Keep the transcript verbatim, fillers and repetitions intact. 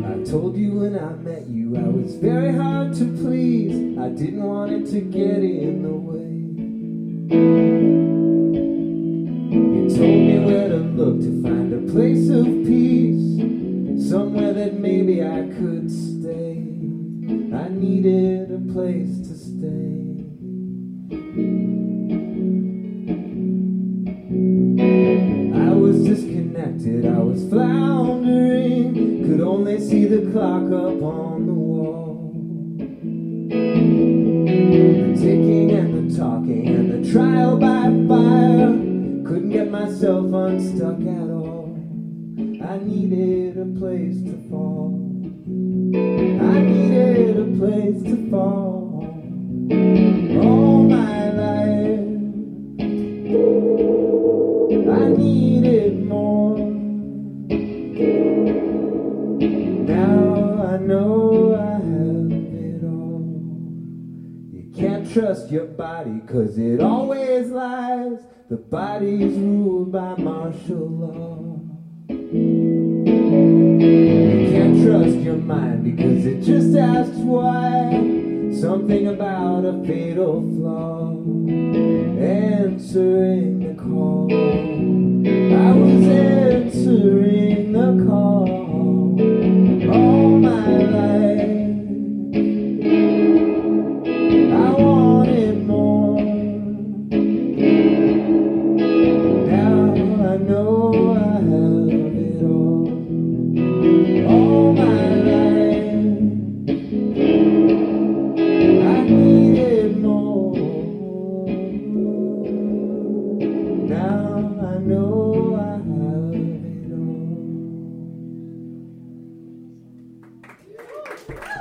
I told you when I met you I was very hard to please. I didn't want it to get in the way. You told me where to look to find a place of peace, somewhere that maybe I could stay. I needed a place to stay. I was disconnected, I was floundering, could only see the clock up on the wall. The ticking and the talking and the trial by fire, couldn't get myself unstuck at all. I needed a place to fall. I needed a place to fall. All my life I needed more. Now I know I have it all. You can't trust your body 'cause it always lies. The body's ruled by martial law. You can't trust your mind because it just asks why. Something about a fatal flaw. Answering the call. I was answering the call. All my life I wanted more. Now I know I have it all. All my life I needed more. Now I know I have it all.